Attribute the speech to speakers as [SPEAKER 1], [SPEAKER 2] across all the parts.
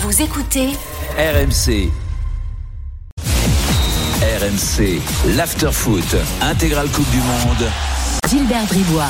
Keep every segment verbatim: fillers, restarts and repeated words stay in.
[SPEAKER 1] Vous écoutez
[SPEAKER 2] R M C. R M C, l'after-foot, intégrale Coupe du Monde.
[SPEAKER 1] Gilbert Bribois.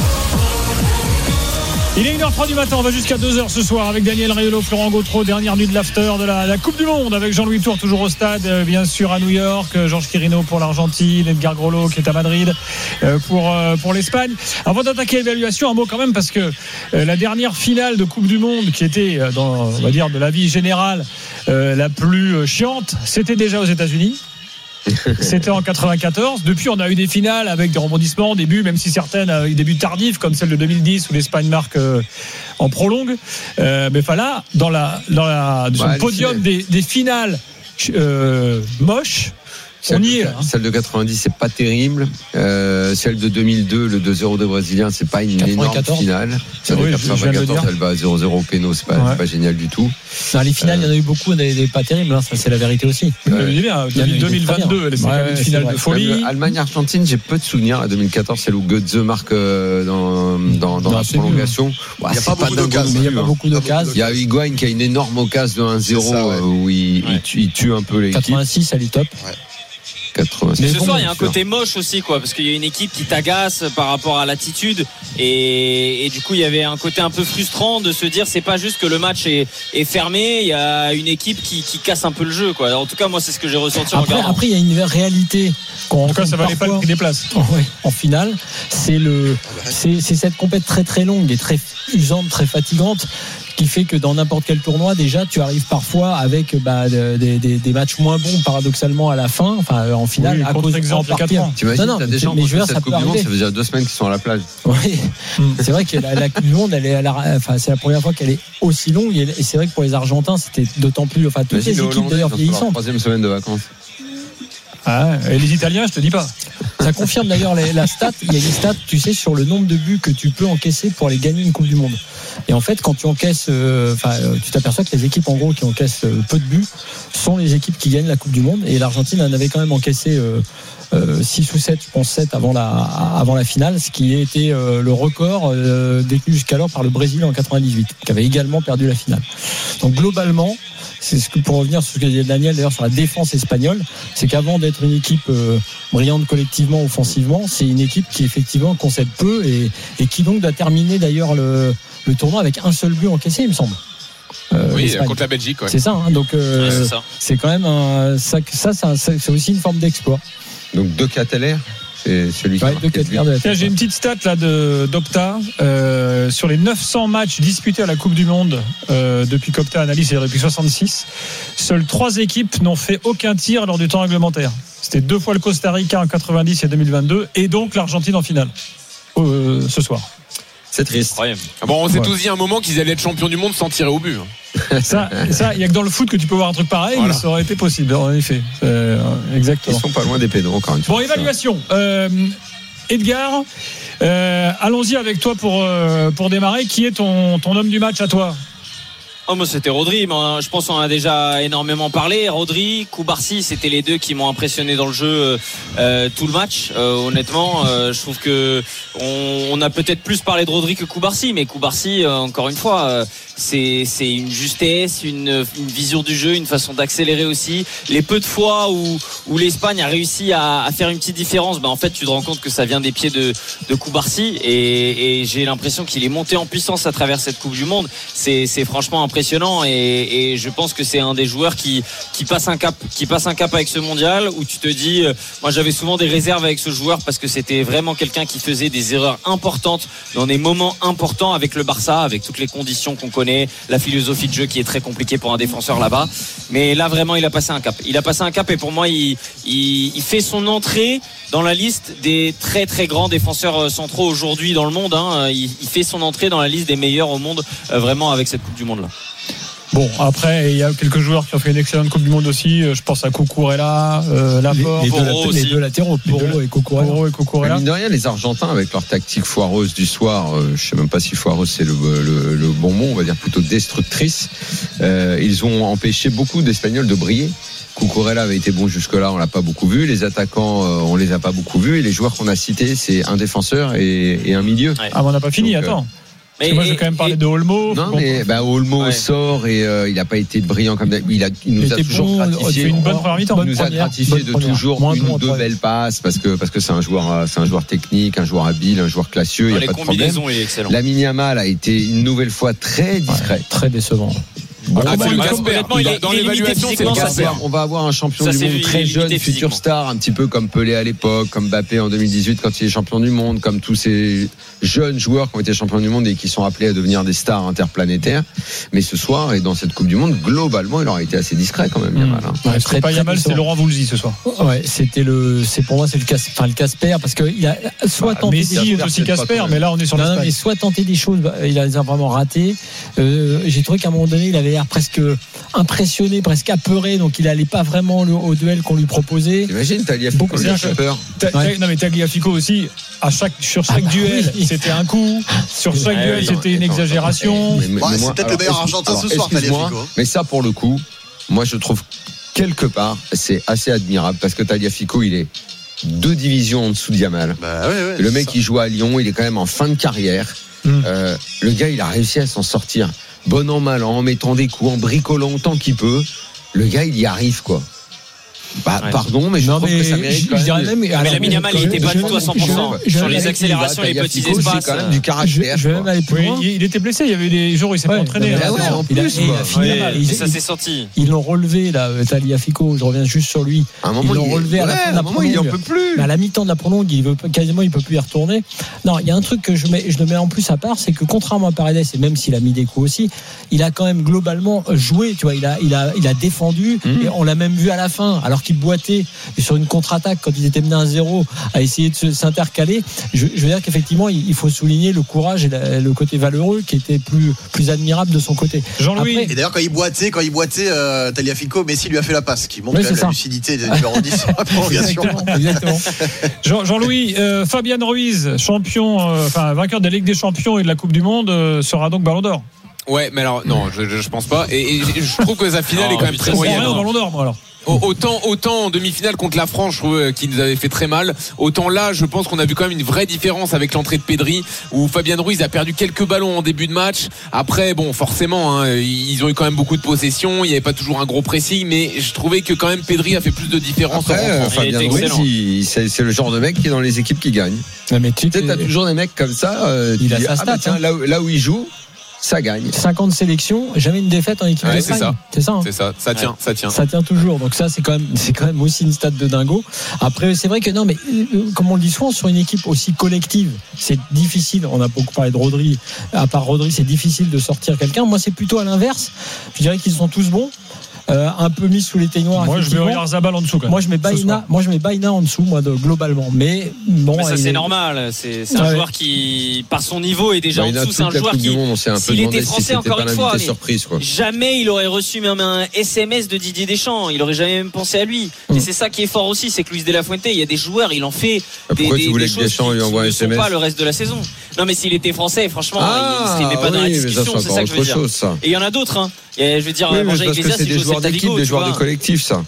[SPEAKER 3] Il est une heure trente du matin, on va jusqu'à deux heures ce soir avec Daniel Riolo, Florent Gautreau, dernière nuit de l'after de la, la Coupe du Monde avec Jean-Louis Tour toujours au stade, euh, bien sûr à New York, Georges Quirino pour l'Argentine, Edgar Grollo qui est à Madrid euh, pour, euh, pour l'Espagne. Avant d'attaquer l'évaluation, un mot quand même parce que euh, la dernière finale de Coupe du Monde qui était euh, dans, on va dire, de la vie générale euh, la plus euh, chiante, c'était déjà aux États-Unis. C'était en quatre-vingt-quatorze. Depuis, on a eu des finales avec des rebondissements, des buts, même si certaines ont eu des buts tardifs, comme celle de deux mille dix où l'Espagne marque euh, en prolongue. Euh, mais enfin là, dans la dans la sur
[SPEAKER 4] bah,
[SPEAKER 3] le podium des, des finales euh, moches.
[SPEAKER 4] Celle,
[SPEAKER 3] on y est,
[SPEAKER 4] de,
[SPEAKER 3] hein.
[SPEAKER 4] Celle de quatre-vingt-dix, c'est pas terrible. Euh, celle de deux mille deux, le deux zéro de Brésilien, c'est pas une énorme finale. Celle
[SPEAKER 3] oui,
[SPEAKER 4] de quatre-vingt-quatorze, elle va à zéro zéro au péno, c'est pas,
[SPEAKER 3] ouais.
[SPEAKER 4] c'est pas génial du tout.
[SPEAKER 5] Non, les finales, il euh, y en a eu beaucoup, des, des pas terribles, hein, ça c'est la vérité aussi.
[SPEAKER 3] Euh, il bien, deux mille vingt-deux, c'est ouais, une finale de folie.
[SPEAKER 4] Allemagne-Argentine, j'ai peu de souvenirs. La deux mille quatorze, celle où Götze marque euh, dans, dans, dans non, la prolongation.
[SPEAKER 5] Il n'y a pas beaucoup d'occasions. Il y a pas beaucoup d'occasions.
[SPEAKER 4] Il y a Higuaín qui a une énorme occasion de un zéro où il tue un peu l'équipe.
[SPEAKER 5] quatre-vingt-six, elle est top.
[SPEAKER 6] Mais ce soir il y a un côté moche aussi quoi, parce qu'il y a une équipe qui t'agace par rapport à l'attitude et, et du coup il y avait un côté un peu frustrant de se dire c'est pas juste que le match est, est fermé, il y a une équipe qui, qui casse un peu le jeu quoi. En tout cas moi c'est ce que j'ai ressenti
[SPEAKER 5] après,
[SPEAKER 6] en regardant.
[SPEAKER 5] Après il y a une réalité
[SPEAKER 3] en tout cas ça valait pas le prix des places
[SPEAKER 5] ouais, en finale c'est, le, c'est, c'est cette compète très très longue et très usante, très fatigante qui fait que dans n'importe quel tournoi déjà tu arrives parfois avec bah, des, des, des matchs moins bons paradoxalement à la fin, enfin en finale
[SPEAKER 3] oui,
[SPEAKER 5] à cause
[SPEAKER 3] exemple quatre ans.
[SPEAKER 4] T'imagines, non, non, t'as des gens qui jouent cette Coupe du Monde, ça veut dire deux semaines qu'ils sont à la plage.
[SPEAKER 5] Oui, c'est vrai que la, la Coupe du Monde, elle est à la, enfin, c'est la première fois qu'elle est aussi longue et c'est vrai que pour les Argentins, c'était d'autant plus, enfin toutes les équipes d'ailleurs vieillissantes.
[SPEAKER 4] Troisième semaine de vacances.
[SPEAKER 3] Ah, et les Italiens, je te dis pas.
[SPEAKER 5] Ça confirme d'ailleurs la, la stat. Il y a une stat, tu sais, sur le nombre de buts que tu peux encaisser pour aller gagner une Coupe du Monde. Et en fait, quand tu encaisses, euh, enfin, tu t'aperçois que les équipes en gros qui encaissent euh, peu de buts sont les équipes qui gagnent la Coupe du Monde. Et l'Argentine en avait quand même encaissé euh, euh, six ou sept, je pense sept avant la avant la finale, ce qui était euh, le record euh, détenu jusqu'alors par le Brésil en quatre-vingt-dix-huit, qui avait également perdu la finale. Donc globalement, c'est ce que, pour revenir sur ce que disait Daniel d'ailleurs sur la défense espagnole, c'est qu'avant d'être une équipe euh, brillante collectivement, offensivement, c'est une équipe qui effectivement concède peu et, et qui donc doit terminer d'ailleurs le, le tournoi avec un seul but encaissé, il me semble.
[SPEAKER 7] Euh, oui, l'Espagne. Contre la Belgique. Ouais.
[SPEAKER 5] C'est ça, hein, donc euh, ouais, c'est, ça. c'est quand même un, ça, ça c'est, un, c'est aussi une forme d'exploit.
[SPEAKER 4] Donc De Ketelaere, c'est celui qui
[SPEAKER 5] ouais,
[SPEAKER 4] a marqué
[SPEAKER 5] de de
[SPEAKER 3] Tiens, j'ai une petite stat là de d'Opta euh, sur les neuf cents matchs disputés à la Coupe du Monde euh, depuis qu'Opta analyse, c'est-à-dire depuis soixante-six. Seules trois équipes n'ont fait aucun tir lors du temps réglementaire. C'était deux fois le Costa Rica en quatre-vingt-dix et deux mille vingt-deux, et donc l'Argentine en finale euh, ce soir.
[SPEAKER 4] C'est triste.
[SPEAKER 7] Bon, on s'est ouais. tous dit à un moment qu'ils allaient être champions du monde sans tirer au but.
[SPEAKER 3] Ça, ça, il y a que dans le foot que tu peux voir un truc pareil, voilà. Mais ça aurait été possible, en effet. Euh, exactement.
[SPEAKER 4] Ils sont pas loin des pénaux, encore une fois.
[SPEAKER 3] Bon, évaluation. Euh, Edgar, euh, allons-y avec toi pour euh, pour démarrer. Qui est ton ton homme du match à toi?
[SPEAKER 6] Oh, moi c'était Rodri, mais je pense qu'on en a déjà énormément parlé. Rodri, Koubarsi, c'était les deux qui m'ont impressionné dans le jeu euh, tout le match. Euh, honnêtement, euh, je trouve que on, on a peut-être plus parlé de Rodri que Koubarsi, mais Koubarsi, euh, encore une fois, euh, c'est, c'est une justesse, une, une vision du jeu, une façon d'accélérer aussi. Les peu de fois où, où l'Espagne a réussi à, à faire une petite différence, bah en fait tu te rends compte que ça vient des pieds de, de Koubarsi, et, et j'ai l'impression qu'il est monté en puissance à travers cette Coupe du Monde. C'est, c'est franchement impressionnant, et, et je pense que c'est un des joueurs qui, qui passe un cap, qui passe un cap avec ce mondial, où tu te dis, euh, moi j'avais souvent des réserves avec ce joueur parce que c'était vraiment quelqu'un qui faisait des erreurs importantes dans des moments importants avec le Barça, avec toutes les conditions qu'on connaît, la philosophie de jeu qui est très compliquée pour un défenseur là-bas. Mais là vraiment il a passé un cap. Il a passé un cap, et pour moi il, il, il fait son entrée dans la liste des très très grands défenseurs centraux aujourd'hui dans le monde. Hein. Il, il fait son entrée dans la liste des meilleurs au monde, euh, vraiment avec cette Coupe du Monde là.
[SPEAKER 3] Bon, après, il y a quelques joueurs qui ont fait une excellente Coupe du Monde aussi. Je pense à Cucurella, euh, Laporte,
[SPEAKER 5] les, les, deux, les deux latéraux, Porro et Cucurella.
[SPEAKER 4] et Cucurella. Mine de rien, les Argentins, avec leur tactique foireuse du soir, euh, je sais même pas si foireuse c'est le, le, le bon mot, on va dire plutôt destructrice, euh, ils ont empêché beaucoup d'Espagnols de briller. Cucurella avait été bon jusque-là, on l'a pas beaucoup vu. Les attaquants, euh, on les a pas beaucoup vus. Et les joueurs qu'on a cités, c'est un défenseur et, et un milieu.
[SPEAKER 3] Ouais. Ah, mais on n'a pas fini, donc, attends. Mais moi, je vais quand même parler de Olmo.
[SPEAKER 4] Non, mais bah, Olmo
[SPEAKER 6] Ouais.
[SPEAKER 4] sort et euh, il n'a pas été brillant comme d'habitude. Il, a, il nous
[SPEAKER 5] Il
[SPEAKER 4] a
[SPEAKER 5] était
[SPEAKER 4] toujours
[SPEAKER 5] bon,
[SPEAKER 4] gratifié.
[SPEAKER 3] fait une bonne première mi-temps.
[SPEAKER 4] Il nous a
[SPEAKER 5] première,
[SPEAKER 4] gratifié
[SPEAKER 5] bonne
[SPEAKER 4] de
[SPEAKER 5] première.
[SPEAKER 4] toujours
[SPEAKER 5] Moins
[SPEAKER 4] une
[SPEAKER 5] bon
[SPEAKER 4] ou deux
[SPEAKER 5] après.
[SPEAKER 4] belles passes parce que parce que c'est un joueur, euh, c'est un joueur technique, un joueur habile, un joueur classieux. Il
[SPEAKER 6] Dans
[SPEAKER 4] n'y
[SPEAKER 6] les
[SPEAKER 4] a pas de problème.
[SPEAKER 6] combinaisons, il est excellent.
[SPEAKER 4] Lamine Yamal a été une nouvelle fois très discret.
[SPEAKER 5] Ouais, très décevant.
[SPEAKER 7] Ah,
[SPEAKER 3] bah,
[SPEAKER 7] c'est le
[SPEAKER 3] il-
[SPEAKER 7] Casper.
[SPEAKER 6] honnêtement, il est-
[SPEAKER 7] Dans
[SPEAKER 6] il est limité
[SPEAKER 7] l'évaluation, c'est le
[SPEAKER 6] physiquement, ça
[SPEAKER 7] Casper.
[SPEAKER 6] sert.
[SPEAKER 4] On va avoir un champion
[SPEAKER 6] Ça,
[SPEAKER 4] du
[SPEAKER 6] c'est
[SPEAKER 4] monde
[SPEAKER 6] vu,
[SPEAKER 4] très
[SPEAKER 6] il est
[SPEAKER 4] jeune,
[SPEAKER 6] limité
[SPEAKER 4] futur
[SPEAKER 6] physiquement.
[SPEAKER 4] star, un petit peu comme Pelé à l'époque, comme Mbappé en deux mille dix-huit quand il est champion du monde, comme tous ces jeunes joueurs qui ont été champions du monde et qui sont appelés à devenir des stars interplanétaires. Mais ce soir et dans cette Coupe du Monde, globalement, il aura été assez discret quand même, Yamal. hein.
[SPEAKER 5] Ouais,
[SPEAKER 3] C'est
[SPEAKER 5] très,
[SPEAKER 3] pas
[SPEAKER 5] très
[SPEAKER 3] Yamal, c'est
[SPEAKER 5] décevant.
[SPEAKER 3] Laurent Voulzy ce soir.
[SPEAKER 5] Ouais, c'était le, c'est pour moi c'est le Cas- enfin le Casper parce que il a soit
[SPEAKER 4] Bah,
[SPEAKER 5] tenté
[SPEAKER 3] Messi
[SPEAKER 5] des
[SPEAKER 3] est
[SPEAKER 5] choses,
[SPEAKER 3] aussi
[SPEAKER 4] peut-être pas
[SPEAKER 3] Casper,
[SPEAKER 4] quand même.
[SPEAKER 3] mais là, on est sur
[SPEAKER 5] non, non,
[SPEAKER 3] l'Espagne.
[SPEAKER 5] mais soit tenté des choses, bah, il a les a vraiment raté. Euh, j'ai trouvé qu'à un moment donné, il avait l'air presque impressionné, presque apeuré, donc il allait pas vraiment le- au duel qu'on lui proposait.
[SPEAKER 4] T'imagines, Talia
[SPEAKER 5] Beaucoup
[SPEAKER 4] Fico,
[SPEAKER 3] de-
[SPEAKER 4] j'ai peur.
[SPEAKER 3] Ta-
[SPEAKER 5] Ouais.
[SPEAKER 3] Non mais Tagliafico aussi, à chaque, sur chaque
[SPEAKER 5] Ah bah
[SPEAKER 3] duel,
[SPEAKER 5] oui.
[SPEAKER 3] c'était un coup. Sur chaque
[SPEAKER 6] Ah
[SPEAKER 3] duel,
[SPEAKER 6] oui,
[SPEAKER 3] c'était une
[SPEAKER 4] Attends,
[SPEAKER 3] exagération.
[SPEAKER 4] attends, mais-
[SPEAKER 1] Ouais,
[SPEAKER 4] mais
[SPEAKER 1] c'est
[SPEAKER 4] moi-
[SPEAKER 1] peut-être le
[SPEAKER 4] alors,
[SPEAKER 1] meilleur
[SPEAKER 4] excuse-
[SPEAKER 1] Argentin ce
[SPEAKER 4] alors,
[SPEAKER 1] soir,
[SPEAKER 4] excuse-moi,
[SPEAKER 1] Tagliafico.
[SPEAKER 4] mais ça, pour le coup, moi, je trouve quelque part, c'est assez admirable parce que Tagliafico, il est deux divisions en dessous de Yamal.
[SPEAKER 1] Bah, ouais, ouais,
[SPEAKER 4] Le
[SPEAKER 1] c'est
[SPEAKER 4] mec,
[SPEAKER 1] ça.
[SPEAKER 4] il joue à Lyon, il est quand même en fin de carrière.
[SPEAKER 3] Mm.
[SPEAKER 4] Euh, le gars, il a réussi à s'en sortir, bon an, mal an, en mettant des coups, en bricolant autant qu'il peut. Le gars, il y arrive, quoi. Bah,
[SPEAKER 6] Ouais.
[SPEAKER 4] pardon, mais je
[SPEAKER 5] Non,
[SPEAKER 4] trouve
[SPEAKER 5] mais
[SPEAKER 4] que ça
[SPEAKER 5] je,
[SPEAKER 4] mérite quand
[SPEAKER 5] je dirais
[SPEAKER 4] même.
[SPEAKER 5] même.
[SPEAKER 6] Mais
[SPEAKER 5] alors,
[SPEAKER 6] Lamine Yamal,
[SPEAKER 5] je-
[SPEAKER 6] il était pas
[SPEAKER 5] je-
[SPEAKER 6] du tout à
[SPEAKER 5] je-
[SPEAKER 6] cent pour cent.
[SPEAKER 5] je-
[SPEAKER 6] Sur
[SPEAKER 5] je-
[SPEAKER 6] les accélérations, les petits
[SPEAKER 4] Tagliafico,
[SPEAKER 6] espaces.
[SPEAKER 4] c'est quand même du
[SPEAKER 5] Je,
[SPEAKER 4] caractère.
[SPEAKER 5] je vais
[SPEAKER 4] quoi.
[SPEAKER 5] même aller plus
[SPEAKER 3] Oui,
[SPEAKER 5] loin.
[SPEAKER 3] il il était blessé, il y avait des jours où il s'est
[SPEAKER 5] Ouais,
[SPEAKER 3] pas entraîné.
[SPEAKER 5] non, mais
[SPEAKER 3] hein.
[SPEAKER 4] Ah ouais, en
[SPEAKER 5] il a-
[SPEAKER 4] plus,
[SPEAKER 5] il a
[SPEAKER 4] quoi.
[SPEAKER 5] fini
[SPEAKER 6] Ouais,
[SPEAKER 5] mal.
[SPEAKER 6] mais
[SPEAKER 5] Ils-
[SPEAKER 6] ça
[SPEAKER 5] ils-
[SPEAKER 6] s'est senti.
[SPEAKER 5] Ils l'ont relevé là, Tagliafico. Je reviens juste sur lui.
[SPEAKER 4] À un moment,
[SPEAKER 5] Ils l'ont
[SPEAKER 4] il-
[SPEAKER 5] relevé à la
[SPEAKER 4] ouais,
[SPEAKER 5] fin de
[SPEAKER 4] à
[SPEAKER 5] la
[SPEAKER 4] un moment, il en
[SPEAKER 5] prolongue.
[SPEAKER 4] peut plus.
[SPEAKER 5] Mais à la mi-temps de la prolongue, il veut pas- quasiment, il peut plus y retourner. Non, il y a un truc que je mets, je le mets en plus à part, c'est que contrairement à Paredes, et même s'il a mis des coups aussi, il a quand même globalement joué. Tu vois, il a, il a, il a défendu.
[SPEAKER 4] Mmh.
[SPEAKER 5] Et on l'a même vu à la fin, alors qu'il boitait et sur une contre-attaque quand ils étaient menés à zéro, à essayer de se- s'intercaler. Je, je veux dire qu'effectivement, il, il faut souligner le courage et la- le côté valeureux qui était plus, plus admirable de son côté.
[SPEAKER 3] Jean-Louis,
[SPEAKER 5] Après-
[SPEAKER 1] Et d'ailleurs, quand il boitait, quand il boitait, euh, Tagliafico, Messi lui a fait la passe, qui montre
[SPEAKER 5] Oui,
[SPEAKER 1] quand même
[SPEAKER 5] c'est
[SPEAKER 1] la
[SPEAKER 5] ça.
[SPEAKER 1] lucidité des numéros dix sur la prolongation.
[SPEAKER 5] Exactement, exactement.
[SPEAKER 3] Jean- Jean-Louis, euh, Fabian Ruiz, champion, euh, enfin vainqueur de la Ligue des Champions et de la Coupe du Monde, euh, sera donc Ballon d'Or.
[SPEAKER 7] Ouais, mais alors, non, je, je, je pense pas. Et, et je trouve que sa finale
[SPEAKER 6] Oh,
[SPEAKER 7] est quand même
[SPEAKER 6] putain,
[SPEAKER 7] très
[SPEAKER 3] Je crois
[SPEAKER 7] moyenne.
[SPEAKER 3] rien au
[SPEAKER 7] hein.
[SPEAKER 3] Ballon d'Or, moi alors.
[SPEAKER 7] Au- Autant, autant en demi-finale contre la France, je trouve euh, qu'il nous avait fait très mal. Autant là, je pense qu'on a vu quand même une vraie différence avec l'entrée de Pedri, où Fabian Ruiz a perdu quelques ballons en début de match. Après, bon, forcément, hein, ils ont eu quand même beaucoup de possession. Il n'y avait pas toujours un gros pressing, mais je trouvais que quand même Pedri a fait plus de différence. en
[SPEAKER 4] Après, euh,
[SPEAKER 7] rentrant.
[SPEAKER 6] Il
[SPEAKER 4] Fabien
[SPEAKER 6] était
[SPEAKER 4] Ruiz,
[SPEAKER 6] excellent.
[SPEAKER 4] il- c'est c'est le genre de mec qui est dans les équipes qui gagnent.
[SPEAKER 5] Non, mais tu
[SPEAKER 4] Tu sais, t'as toujours des mecs comme ça. euh,
[SPEAKER 5] Il
[SPEAKER 4] tu
[SPEAKER 5] a
[SPEAKER 4] dis,
[SPEAKER 5] sa
[SPEAKER 4] ah,
[SPEAKER 5] stat,
[SPEAKER 4] bah, tiens,
[SPEAKER 5] hein.
[SPEAKER 4] là, où- là où il joue, ça gagne.
[SPEAKER 5] cinquante sélections, jamais une défaite en équipe
[SPEAKER 7] Ouais,
[SPEAKER 5] d'Espagne.
[SPEAKER 7] c'est ça.
[SPEAKER 5] C'est ça. hein.
[SPEAKER 7] C'est ça, ça tient, ça tient.
[SPEAKER 5] Ça tient toujours, donc ça c'est quand même c'est quand même aussi une stat de dingo. Après c'est vrai que non mais euh, comme on le dit souvent sur une équipe aussi collective, c'est difficile. On a beaucoup parlé de Rodri, à part Rodri c'est difficile de sortir quelqu'un. Moi c'est plutôt à l'inverse. Je dirais qu'ils sont tous bons, euh, un peu mis sous les teignoirs.
[SPEAKER 3] Moi, je vais
[SPEAKER 5] effectivement.
[SPEAKER 3] Oyarzabal en dessous quand même.
[SPEAKER 5] Moi je mets
[SPEAKER 3] Ce soir.
[SPEAKER 5] Baïna, moi je mets Baïna en dessous moi de, globalement. Mais bon,
[SPEAKER 6] Mais ça,
[SPEAKER 5] il
[SPEAKER 6] c'est
[SPEAKER 5] est-
[SPEAKER 6] normal. C'est c'est un
[SPEAKER 5] Ouais.
[SPEAKER 6] joueur qui, par son niveau, est déjà
[SPEAKER 4] Bah,
[SPEAKER 6] en
[SPEAKER 4] il a
[SPEAKER 6] dessous. C'est un
[SPEAKER 4] toute la
[SPEAKER 6] joueur
[SPEAKER 4] Coupe du
[SPEAKER 6] qui,
[SPEAKER 4] Monde, on s'est un peu
[SPEAKER 6] s'il
[SPEAKER 4] demandé
[SPEAKER 6] était
[SPEAKER 4] si
[SPEAKER 6] français,
[SPEAKER 4] c'était
[SPEAKER 6] encore
[SPEAKER 4] pas
[SPEAKER 6] une fois,
[SPEAKER 4] l'invité
[SPEAKER 6] mais
[SPEAKER 4] surprise, quoi.
[SPEAKER 6] jamais il aurait reçu même un S M S de Didier Deschamps. Il aurait jamais même pensé à lui.
[SPEAKER 5] Mm.
[SPEAKER 6] Et c'est ça qui est fort aussi, c'est que Luis de la Fuente, il y a des joueurs, il en fait
[SPEAKER 4] Bah,
[SPEAKER 6] des,
[SPEAKER 4] pourquoi
[SPEAKER 6] des,
[SPEAKER 4] tu voulais
[SPEAKER 6] des
[SPEAKER 4] que
[SPEAKER 6] choses
[SPEAKER 4] Deschamps
[SPEAKER 6] qui,
[SPEAKER 4] lui
[SPEAKER 6] qui
[SPEAKER 4] envoie un
[SPEAKER 6] ne
[SPEAKER 4] S
[SPEAKER 6] sont
[SPEAKER 4] M S?
[SPEAKER 6] pas le reste de la saison. Non, mais s'il était français, franchement, il serait même
[SPEAKER 4] Ah,
[SPEAKER 6] pas dans la
[SPEAKER 4] oui, mais ça,
[SPEAKER 6] discussion.
[SPEAKER 4] c'est
[SPEAKER 6] C'est ça
[SPEAKER 4] encore
[SPEAKER 6] que je veux
[SPEAKER 4] autre
[SPEAKER 6] dire.
[SPEAKER 4] chose, ça.
[SPEAKER 6] Et il y en a d'autres. Hein. Et je veux dire,
[SPEAKER 4] Oui, mais
[SPEAKER 6] Borja
[SPEAKER 4] parce que
[SPEAKER 6] Iglesias,
[SPEAKER 4] c'est
[SPEAKER 6] il
[SPEAKER 4] des
[SPEAKER 6] joue au
[SPEAKER 4] joueurs
[SPEAKER 6] Celta
[SPEAKER 4] d'équipe,
[SPEAKER 6] Vigo,
[SPEAKER 4] des
[SPEAKER 6] tu
[SPEAKER 4] joueurs
[SPEAKER 6] vois.
[SPEAKER 4] de collectif, ça.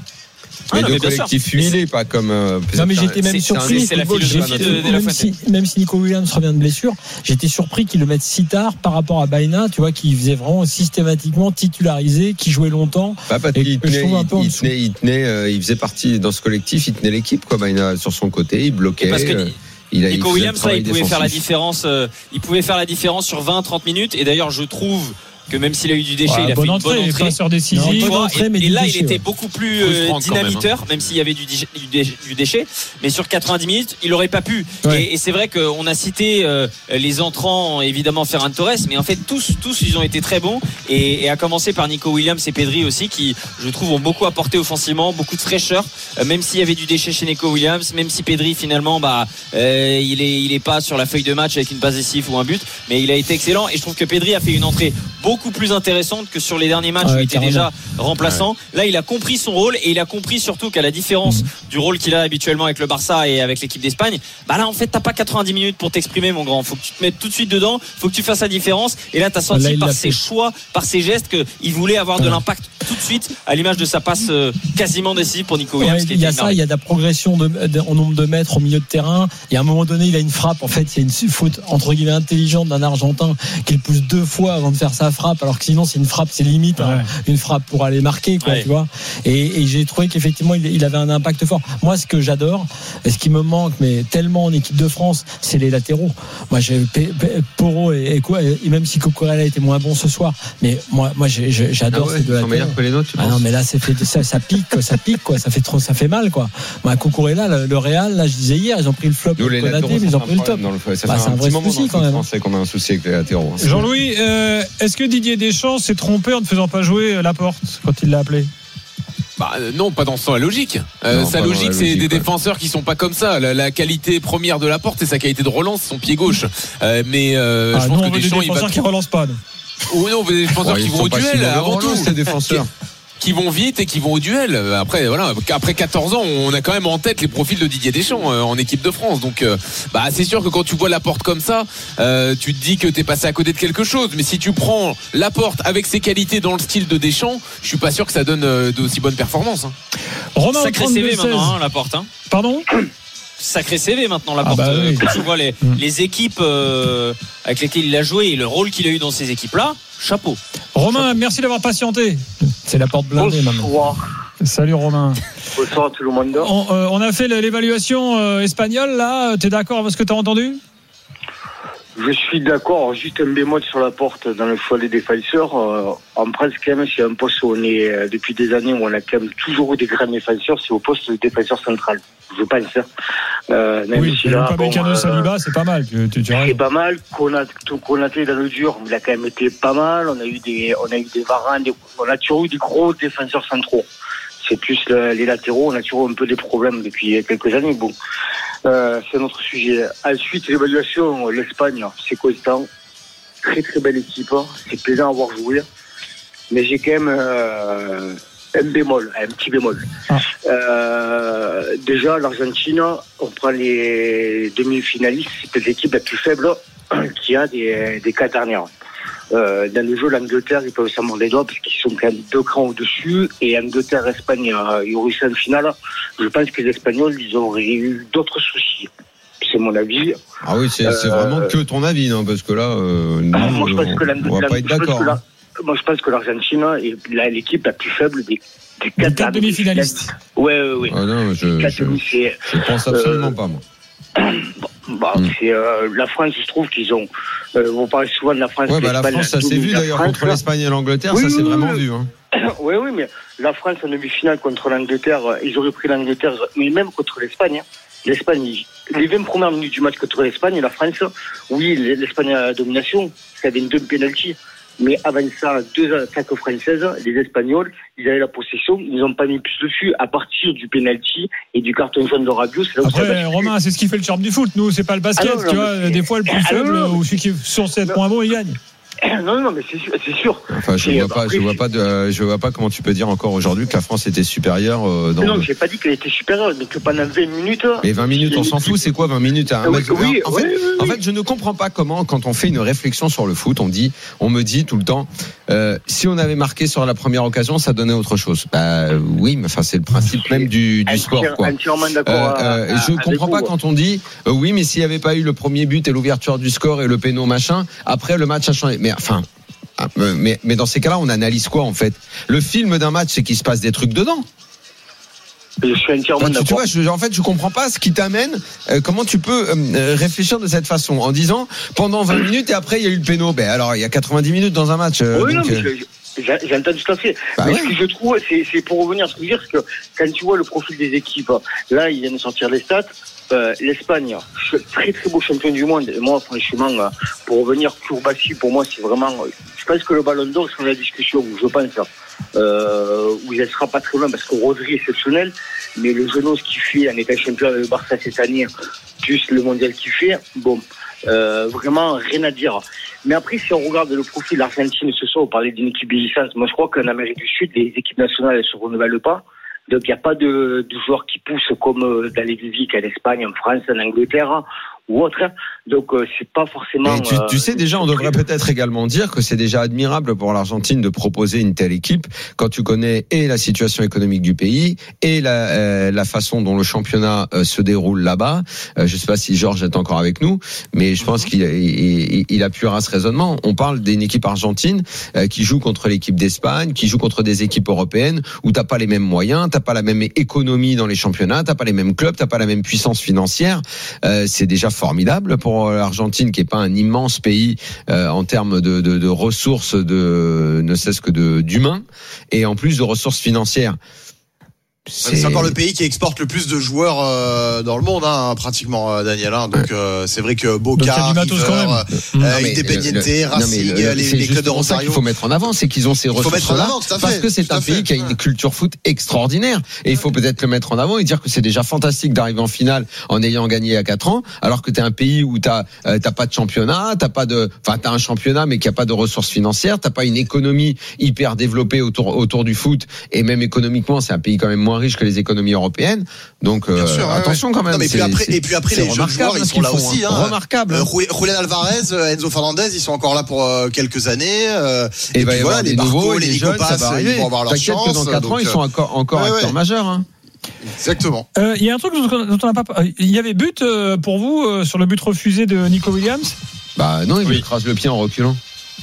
[SPEAKER 6] Ah,
[SPEAKER 4] Mais
[SPEAKER 6] non,
[SPEAKER 4] de
[SPEAKER 6] mais bien sûr.
[SPEAKER 4] collectif huilé, pas comme. euh,
[SPEAKER 5] Non mais
[SPEAKER 4] c'est
[SPEAKER 5] j'étais
[SPEAKER 4] un-
[SPEAKER 5] même
[SPEAKER 4] c'est un-
[SPEAKER 5] surpris.
[SPEAKER 6] c'est la
[SPEAKER 5] Football,
[SPEAKER 6] philosophie
[SPEAKER 5] j'étais-
[SPEAKER 6] de- de la
[SPEAKER 5] même,
[SPEAKER 6] Fuente.
[SPEAKER 5] si, même si Nico Williams revient de blessure, j'étais surpris qu'il le mette si tard par rapport à Baïna, tu vois, qui faisait vraiment systématiquement titularisé, qui jouait longtemps.
[SPEAKER 4] Pas parce
[SPEAKER 5] Et
[SPEAKER 4] qu'il
[SPEAKER 5] que je
[SPEAKER 4] tenait,
[SPEAKER 5] trouve un peu en
[SPEAKER 4] il, il
[SPEAKER 5] dessous.
[SPEAKER 4] tenait, il tenait, euh, il faisait partie dans ce collectif, il tenait l'équipe, quoi. Bah, il a sur son côté, il bloquait.
[SPEAKER 6] Et parce que
[SPEAKER 4] euh, il a, il
[SPEAKER 6] Nico
[SPEAKER 4] faisait
[SPEAKER 6] Williams,
[SPEAKER 4] le
[SPEAKER 6] là,
[SPEAKER 4] travail
[SPEAKER 6] il pouvait faire la
[SPEAKER 4] défensif.
[SPEAKER 6] différence. euh, il pouvait faire la différence sur vingt trente minutes. Et d'ailleurs, je trouve que même s'il a eu du déchet,
[SPEAKER 3] Ouais,
[SPEAKER 6] il a
[SPEAKER 3] bonne
[SPEAKER 6] fait une
[SPEAKER 3] entrée,
[SPEAKER 6] bonne entrée.
[SPEAKER 3] passeur
[SPEAKER 5] Non,
[SPEAKER 3] décisif.
[SPEAKER 5] bonne
[SPEAKER 6] Tu vois,
[SPEAKER 5] entrée, mais
[SPEAKER 6] et, et
[SPEAKER 5] du
[SPEAKER 6] là,
[SPEAKER 5] déchet,
[SPEAKER 6] il était
[SPEAKER 5] ouais.
[SPEAKER 6] beaucoup plus euh,
[SPEAKER 7] Frustrant quand même,
[SPEAKER 6] dynamiteur, même s'il y avait du, digi- du, dé- du déchet. Mais sur quatre-vingt-dix minutes, il aurait pas pu.
[SPEAKER 5] Ouais.
[SPEAKER 6] Et, et c'est vrai qu'on a cité euh, les entrants, évidemment, Ferran Torres, mais en fait, tous, tous, ils ont été très bons. Et, et à commencer par Nico Williams et Pedri aussi, qui, je trouve, ont beaucoup apporté offensivement, beaucoup de fraîcheur. Euh, même s'il y avait du déchet chez Nico Williams, même si Pedri, finalement, bah, euh, il est, il est pas sur la feuille de match avec une passe décisive ou un but, mais il a été excellent. Et je trouve que Pedri a fait une entrée beaucoup plus intéressante que sur les derniers matchs
[SPEAKER 5] Ouais,
[SPEAKER 6] où il était
[SPEAKER 5] carrément.
[SPEAKER 6] déjà remplaçant. Là, il a compris son rôle et il a compris surtout qu'à la différence
[SPEAKER 5] Mhm.
[SPEAKER 6] du rôle qu'il a habituellement avec le Barça et avec l'équipe d'Espagne, bah là, en fait, t'as pas quatre-vingt-dix minutes pour t'exprimer, mon grand. Faut que tu te mettes tout de suite dedans. Faut que tu fasses la différence. Et là, t'as senti
[SPEAKER 5] Là, il
[SPEAKER 6] par
[SPEAKER 5] l'a
[SPEAKER 6] ses
[SPEAKER 5] fait.
[SPEAKER 6] choix, par ses gestes, qu'il voulait avoir de
[SPEAKER 5] Ouais.
[SPEAKER 6] l'impact tout tout de suite, à l'image de sa passe euh, quasiment décisive pour Nico Williams.
[SPEAKER 5] Ouais, il y a ça, il y a de la progression de, de, en nombre de mètres au milieu de terrain. Et à un moment donné, il a une frappe. En fait, il y a une faute entre guillemets intelligente d'un Argentin qu'il pousse deux fois avant de faire sa frappe, alors que sinon c'est une frappe, c'est limite ouais. hein, une frappe pour aller marquer, quoi, ouais. tu vois. Et, et j'ai trouvé qu'effectivement il, il avait un impact fort. Moi, ce que j'adore, et ce qui me manque, mais tellement en équipe de France, c'est les latéraux. Moi, j'ai Porro et, et quoi, et même si Cucurella était moins bon ce soir, mais moi, moi, j'ai, j'adore
[SPEAKER 4] ah ouais,
[SPEAKER 5] ces deux latéraux.
[SPEAKER 4] meilleurs que les nôtres, tu
[SPEAKER 5] ah
[SPEAKER 4] penses?
[SPEAKER 5] Non, mais là, c'est fait, ça, ça pique, ça pique, quoi. Ça fait trop, ça fait mal, quoi. Moi, Cucurella, le, le Real, là, je disais hier, ils ont pris le flop.
[SPEAKER 4] Nous, les
[SPEAKER 5] Konaté, mais ils ont pris le top.
[SPEAKER 4] Dans le, ça
[SPEAKER 5] bah,
[SPEAKER 4] fait
[SPEAKER 5] c'est un, un vrai souci quand même.
[SPEAKER 4] Français qu'on a un souci avec les latéraux. Hein.
[SPEAKER 3] Jean-Louis, euh, est-ce que Didier Deschamps s'est trompé en ne faisant pas jouer Laporte quand il l'a appelé?
[SPEAKER 7] Bah, non, pas dans la logique. Euh, non, sa logique, c'est logique, des ouais. défenseurs qui sont pas comme ça. La, la qualité première de Laporte, c'est sa qualité de relance, son pied gauche. Euh, mais euh,
[SPEAKER 3] ah,
[SPEAKER 7] je pense
[SPEAKER 3] non,
[SPEAKER 7] que Deschamps,
[SPEAKER 3] des défenseurs
[SPEAKER 7] il va
[SPEAKER 3] qui relancent pas.
[SPEAKER 7] Ou non, des défenseurs
[SPEAKER 4] ouais,
[SPEAKER 7] qui vont au duel avant tout.
[SPEAKER 4] Ces défenseurs.
[SPEAKER 7] Qui vont vite et qui vont au duel. Après, voilà, après quatorze ans, on a quand même en tête les profils de Didier Deschamps euh, en équipe de France. Donc, euh, bah, c'est sûr que quand tu vois Laporte comme ça, euh, tu te dis que t'es passé à côté de quelque chose. Mais si tu prends Laporte avec ses qualités dans le style de Deschamps, je suis pas sûr que ça donne euh, d'aussi bonnes performances. Hein.
[SPEAKER 3] Romain,
[SPEAKER 6] sacré C V maintenant, hein, Laporte. Hein.
[SPEAKER 3] Pardon?
[SPEAKER 6] Sacré C V maintenant, Laporte.
[SPEAKER 3] Ah bah oui.
[SPEAKER 6] Quand tu vois les, les équipes euh, avec lesquelles il a joué et le rôle qu'il a eu dans ces équipes-là, chapeau.
[SPEAKER 3] Romain, merci d'avoir patienté.
[SPEAKER 5] C'est la porte blindée maintenant.
[SPEAKER 3] Salut Romain.
[SPEAKER 8] Bonsoir tout le monde.
[SPEAKER 3] On, euh, on a fait l'évaluation euh, espagnole là. T'es d'accord avec ce que t'as entendu?
[SPEAKER 8] Je suis d'accord, juste un bémol sur la porte dans le choix des défenseurs. Euh, en France, quand même, c'est un poste où on est, euh, depuis des années, où on a quand même toujours eu des grands défenseurs, c'est au poste de défenseur central, je pense. Euh, même
[SPEAKER 3] oui,
[SPEAKER 8] si là,
[SPEAKER 3] bon, Mécano euh, Saliba, c'est pas mal. Tu, tu, tu
[SPEAKER 8] c'est pas mal. Konaté dans le dur, il a quand même été pas mal. On a eu des, on a eu des Varane, des, on a toujours eu des gros défenseurs centraux. C'est plus le, les latéraux, on a toujours un peu des problèmes depuis quelques années. Bon. Euh, c'est un autre sujet. Ensuite, l'évaluation, l'Espagne, c'est constant. Très très belle équipe. C'est plaisant à voir jouer. Mais j'ai quand même euh, un bémol, un petit bémol. Ah. Euh, déjà, l'Argentine, on prend les demi-finalistes, c'est peut-être l'équipe la plus faible qui a des, des quatre dernières. Euh, dans le jeu, l'Angleterre, ils peuvent s'en mordre les doigts parce qu'ils sont quand même deux crans au-dessus. Et Angleterre, Espagne, euh, ils auraient eu en finale. Je pense que les Espagnols, ils auraient eu d'autres soucis. C'est mon avis.
[SPEAKER 4] Ah oui, c'est, c'est
[SPEAKER 8] euh,
[SPEAKER 4] vraiment que ton avis, non? Parce que là, euh, nous,
[SPEAKER 8] moi, je pense que
[SPEAKER 4] on va pas être d'accord.
[SPEAKER 8] La, moi, je pense que l'Argentine est la, l'équipe la plus faible des, des quatre,
[SPEAKER 3] quatre demi-finalistes.
[SPEAKER 8] Ouais, ouais, ouais.
[SPEAKER 4] Ah non, je, je, je, je pense absolument euh, pas, moi.
[SPEAKER 8] Bon, bah, mm. c'est, euh, la France, je trouve qu'ils ont. Euh, vous parlez souvent de la France.
[SPEAKER 4] Ouais, bah, la France, ça s'est vu d'ailleurs France, contre l'Espagne et l'Angleterre, oui, ça s'est oui, vraiment oui. vu. Hein.
[SPEAKER 8] Oui, oui, mais la France en demi-finale contre l'Angleterre, ils auraient pris l'Angleterre, mais même contre l'Espagne. Hein. L'Espagne, les vingt premières minutes du match contre l'Espagne, la France, oui, l'Espagne a la domination, ça avait une deux penalty. Mais avant ça, deux attaques françaises, les Espagnols, ils avaient la possession, ils n'ont pas mis plus dessus à partir du penalty et du carton jaune de Rabiot. C'est là où
[SPEAKER 3] Après,
[SPEAKER 8] ça
[SPEAKER 3] Romain, c'est ce qui fait le charme du foot. Nous, c'est pas le basket, ah non, non, tu vois. Des fois, le plus ah faible non, non, ou celui qui est sur sept points bons, il gagne.
[SPEAKER 8] Non, non, mais c'est sûr. C'est sûr.
[SPEAKER 4] Enfin, je ne vois, pas, je vois pas de, je vois pas comment tu peux dire encore aujourd'hui que la France était supérieure. Euh, dans
[SPEAKER 8] non,
[SPEAKER 4] le...
[SPEAKER 8] j'ai pas dit qu'elle était supérieure, mais que pendant vingt minutes.
[SPEAKER 4] Mais vingt minutes, on s'en fout. C'est quoi vingt minutes à un
[SPEAKER 8] oui,
[SPEAKER 4] match
[SPEAKER 8] oui,
[SPEAKER 4] en,
[SPEAKER 8] oui,
[SPEAKER 4] fait,
[SPEAKER 8] oui, oui.
[SPEAKER 4] en fait, je ne comprends pas comment, quand on fait une réflexion sur le foot, on dit, on me dit tout le temps, euh, si on avait marqué sur la première occasion, ça donnait autre chose. Bah oui, mais enfin, c'est le principe même du, du sport, quoi.
[SPEAKER 8] Entièrement d'accord.
[SPEAKER 4] Euh, euh, je ne comprends pas quand on dit, euh, oui, mais s'il n'y avait pas eu le premier but et l'ouverture du score et le péno machin, après le match a changé. Mais enfin. Mais, mais dans ces cas-là, on analyse quoi en fait? Le film d'un match, c'est qu'il se passe des trucs dedans.
[SPEAKER 8] Je suis entièrement
[SPEAKER 4] enfin, tu,
[SPEAKER 8] d'accord.
[SPEAKER 4] Tu vois, je, en fait, je comprends pas ce qui t'amène. Euh, comment tu peux euh, réfléchir de cette façon en disant pendant vingt minutes et après il y a eu le péno. Ben alors il y a quatre-vingt-dix minutes dans un match. Euh,
[SPEAKER 8] oui,
[SPEAKER 4] donc,
[SPEAKER 8] non, mais
[SPEAKER 4] euh...
[SPEAKER 8] je, j'entends tout à fait. Bah mais ouais. Ce que je trouve, c'est, c'est pour revenir à ce que je veux dire, c'est que quand tu vois le profil des équipes, là, ils viennent de sortir les stats. Euh, L'Espagne, très très beau champion du monde. Et moi, franchement, pour revenir Kourbassi, pour moi, c'est vraiment. Je pense que le Ballon d'Or sera la discussion. Je pense euh, où il ne sera pas très loin parce que Rodri est exceptionnel, mais le genou ce qu'il fait en étant champion avec le Barça cette année, plus le mondial qu'il fait, bon, euh, vraiment rien à dire. Mais après, si on regarde le profil de l'Argentine ce soir, on parlait d'une équipe vieillissante. Moi, je crois qu'en Amérique du Sud, les équipes nationales, elles se renouvellent pas. Donc, il n'y a pas de, de joueurs qui poussent comme dans les visites en Espagne, en France, en Angleterre, ou autre. Hein. Donc euh, c'est pas forcément.
[SPEAKER 4] Et tu, tu sais
[SPEAKER 8] euh,
[SPEAKER 4] déjà, on devrait peut-être également dire que c'est déjà admirable pour l'Argentine de proposer une telle équipe quand tu connais et la situation économique du pays et la, euh, la façon dont le championnat euh, se déroule là-bas. Euh, je sais pas si Georges est encore avec nous, mais je pense qu'il il, il appuiera ce raisonnement. On parle d'une équipe argentine euh, qui joue contre l'équipe d'Espagne, qui joue contre des équipes européennes où t'as pas les mêmes moyens, t'as pas la même économie dans les championnats, t'as pas les mêmes clubs, t'as pas la même puissance financière. Euh, c'est déjà formidable pour l'Argentine, qui est pas un immense pays euh, en termes de, de, de ressources, de ne cesse que de d'humains, et en plus de ressources financières.
[SPEAKER 1] C'est... c'est encore le pays qui exporte le plus de joueurs euh, dans le monde, hein, pratiquement, euh, Daniel. Hein. Donc euh, c'est vrai que Boca, River, euh, Independiente, Racing, le, le, les, les clubs de Rosario.
[SPEAKER 4] Il faut mettre en avant, c'est qu'ils ont ces ressources-là, parce que c'est un pays qui a une culture foot extraordinaire. Et il faut peut-être le mettre en avant et dire que c'est déjà fantastique d'arriver en finale en ayant gagné à quatre ans, alors que t'es un pays où t'as euh, t'as pas de championnat, t'as pas de, enfin t'as un championnat mais qui a pas de ressources financières, t'as pas une économie hyper développée autour autour du foot, et même économiquement c'est un pays quand même moins riche que les économies européennes. Donc euh, sûr, attention ouais. quand même.
[SPEAKER 1] Non, mais puis après, et puis après les jeunes joueurs ils sont là aussi.
[SPEAKER 4] Hein. Remarquable.
[SPEAKER 1] Euh, Julián Alvarez, Enzo Fernandez, ils sont encore là pour euh, quelques années. Euh,
[SPEAKER 4] et, et puis voilà,
[SPEAKER 1] les Barco, les Nico Paz, ils vont avoir leur chance.
[SPEAKER 4] Que dans quatre ans, ils sont encore encore
[SPEAKER 1] ouais,
[SPEAKER 4] acteurs
[SPEAKER 1] ouais.
[SPEAKER 4] majeurs. Hein.
[SPEAKER 3] Exactement. Il euh, y a un truc dont on n'a pas. Il y avait but euh, pour vous euh, sur le but refusé de Nico Williams.
[SPEAKER 4] Bah non, il oui. lui écrase le pied en reculant.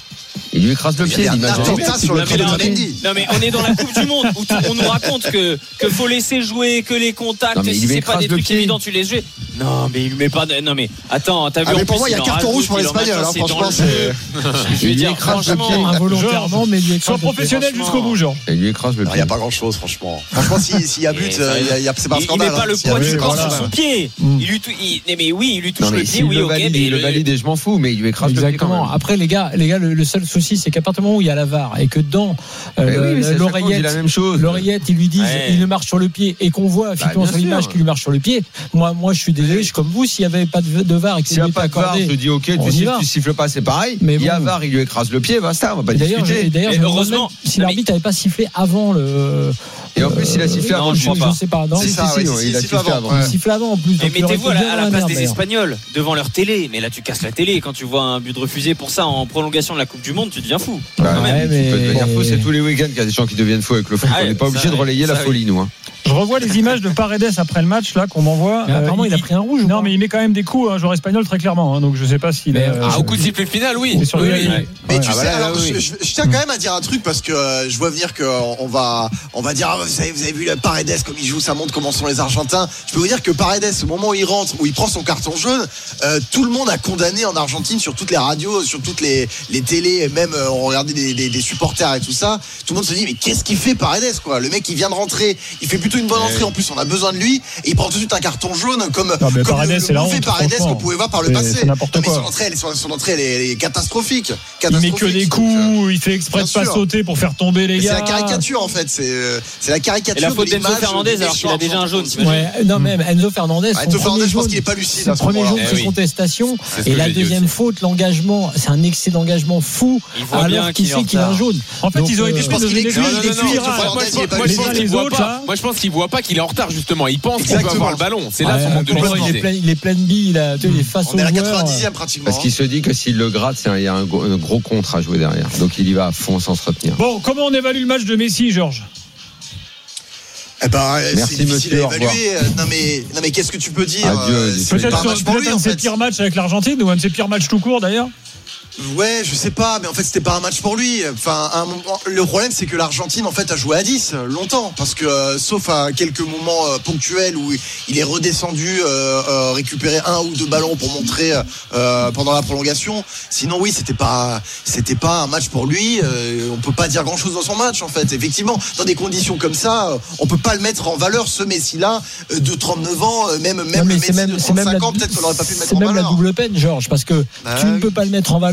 [SPEAKER 4] Il lui écrase le pied, l'imagine.
[SPEAKER 6] Sur le pied de Mendy. Non mais on est dans la Coupe du Monde où on nous raconte que que faut laisser jouer, que les contacts, non, si c'est pas des trucs évidents, tu les joues. Non mais il lui met pas. De... Non mais attends, t'as vu
[SPEAKER 1] ah,
[SPEAKER 6] en
[SPEAKER 1] mais pour
[SPEAKER 6] plus,
[SPEAKER 1] moi il y a carton rouge pour l'Espagnol. Alors franchement c'est.
[SPEAKER 6] Je veux dire franchement
[SPEAKER 5] involontairement, mais il
[SPEAKER 3] soit professionnel jusqu'au bout, genre.
[SPEAKER 4] Il lui écrase le pied.
[SPEAKER 1] Il y a pas grand chose, franchement. Franchement, s'il y a but, c'est pas un scandale.
[SPEAKER 6] Il met pas le poids du corps sur son pied. Il lui, mais oui, il lui touche le pied, oui, ok.
[SPEAKER 4] Il le valide et je m'en fous, mais il lui écrase le pied.
[SPEAKER 5] Exactement. Après les gars, les gars, le seul souci c'est qu'à partir du moment où il y a la V A R et que dans euh, oui, l'oreillette, l'oreillette, ils lui disent ouais. il le marche sur le pied et qu'on voit effectivement bah, sur l'image qu'il lui marche sur le pied. Moi, moi, je suis désolé, je suis comme vous. S'il n'y avait pas de, de V A R et que
[SPEAKER 4] s'il n'y a pas de V A R, je dis ok, tu siffles, tu siffles pas, c'est pareil. Mais il y a V A R, il lui écrase le pied, basta, on va pas
[SPEAKER 5] d'ailleurs,
[SPEAKER 4] discuter.
[SPEAKER 5] D'ailleurs, heureusement, si l'arbitre n'avait pas sifflé avant le.
[SPEAKER 4] Et en plus, il a sifflé avant,
[SPEAKER 5] je ne sais pas. Non,
[SPEAKER 4] si, si, il a sifflé avant.
[SPEAKER 5] Il siffle avant en plus.
[SPEAKER 6] Mais mettez-vous à la place des Espagnols devant leur télé. Mais là, tu casses la télé quand tu vois un but refusé pour ça en prolongation de la Coupe du Monde, tu deviens fou.
[SPEAKER 4] Ouais, mais tu peux devenir fou, c'est tous les week-ends qu'il y a des gens qui deviennent fous avec le foot. On n'est pas obligé de relayer la folie, nous.
[SPEAKER 3] Je revois les images de Paredes après le match là qu'on m'envoie.
[SPEAKER 5] Euh, apparemment, il, il a pris un rouge.
[SPEAKER 3] Non, mais il met quand même des coups à un joueur espagnol très clairement. Hein, donc je sais pas s'il.
[SPEAKER 7] Mais,
[SPEAKER 3] est,
[SPEAKER 7] ah, au coup de sifflet final, oui.
[SPEAKER 3] oui, oui, oui.
[SPEAKER 1] Mais ouais, tu ah, sais, voilà, alors, oui. je, je, je tiens quand même à dire un truc parce que euh, je vois venir que on va, on va dire, ah, vous avez, vous avez vu le Paredes comme il joue, ça montre comment sont les Argentins. Je peux vous dire que Paredes, au moment où il rentre, où il prend son carton jaune, euh, tout le monde a condamné en Argentine sur toutes les radios, sur toutes les, les télés, même euh, on regardait des, des, des supporters et tout ça. Tout le monde se dit mais qu'est-ce qu'il fait Paredes quoi? Le mec il vient de rentrer, il fait plutôt une bonne entrée. En plus on a besoin de lui et il prend tout de suite un carton jaune comme,
[SPEAKER 3] non,
[SPEAKER 1] comme
[SPEAKER 3] Paredes,
[SPEAKER 1] le, le mauvais Paredes qu'on
[SPEAKER 3] pouvait
[SPEAKER 1] voir par le
[SPEAKER 3] c'est,
[SPEAKER 1] passé.
[SPEAKER 3] C'est n'importe
[SPEAKER 1] non,
[SPEAKER 3] quoi.
[SPEAKER 1] Mais son entrée, elle, son, son entrée elle est, elle est catastrophique,
[SPEAKER 3] Il
[SPEAKER 1] catastrophique.
[SPEAKER 3] met que des coups, donc, euh, il fait exprès de pas sûr. sauter pour faire tomber les
[SPEAKER 1] mais
[SPEAKER 3] gars.
[SPEAKER 1] C'est la caricature en fait, c'est, c'est la caricature.
[SPEAKER 6] Et la faute d'Enzo Fernandez alors qu'il a déjà un jaune.
[SPEAKER 5] Ouais, non même Enzo Fernandez.
[SPEAKER 1] Enzo Fernandez, je pense qu'il est pas lucide.
[SPEAKER 5] Son premier jaune, c'est contestation. Et la deuxième faute, l'engagement, c'est un excès d'engagement fou. Alors qu'il sait qu'il a un jaune.
[SPEAKER 3] En fait, ils ont été
[SPEAKER 1] je pense qu'il est
[SPEAKER 7] Moi, je pense qu'il voit pas qu'il est en retard justement. Il pense qu'il peut avoir le ballon. C'est là son manque de lucidité.
[SPEAKER 5] Il est plein de billes, il est face au joueur.
[SPEAKER 1] On est à la quatre-vingt-dixième pratiquement.
[SPEAKER 4] Parce qu'il se dit que s'il le gratte, il y a un gros contre à jouer derrière. Donc il y va à fond sans se retenir.
[SPEAKER 3] Bon, comment on évalue le match de Messi, Georges?
[SPEAKER 1] Eh ben,
[SPEAKER 4] merci
[SPEAKER 1] c'est
[SPEAKER 4] monsieur.
[SPEAKER 1] À évaluer. Non mais, non mais qu'est-ce que tu peux dire?
[SPEAKER 3] Adieu, c'est peut-être un, match pour lui, un de ses pires matchs avec l'Argentine ou un de ses pires matchs tout court d'ailleurs.
[SPEAKER 1] Ouais, je sais pas, mais en fait c'était pas un match pour lui. Enfin, un moment, le problème c'est que l'Argentine en fait a joué à dix longtemps, parce que euh, sauf à quelques moments euh, ponctuels où il est redescendu euh, euh, récupérer un ou deux ballons pour montrer euh, pendant la prolongation. Sinon oui, c'était pas c'était pas un match pour lui. Euh, on peut pas dire grand chose dans son match en fait. Effectivement, dans des conditions comme ça, euh, on peut pas le mettre en valeur ce Messi-là euh, de trente-neuf ans, euh, même même
[SPEAKER 5] non,
[SPEAKER 1] le Messi
[SPEAKER 5] même,
[SPEAKER 1] de trente-cinq ans, peut-être qu'on aurait pas pu le mettre en valeur.
[SPEAKER 5] C'est même la double peine, Georges, parce que bah, tu ne peux pas le mettre en valeur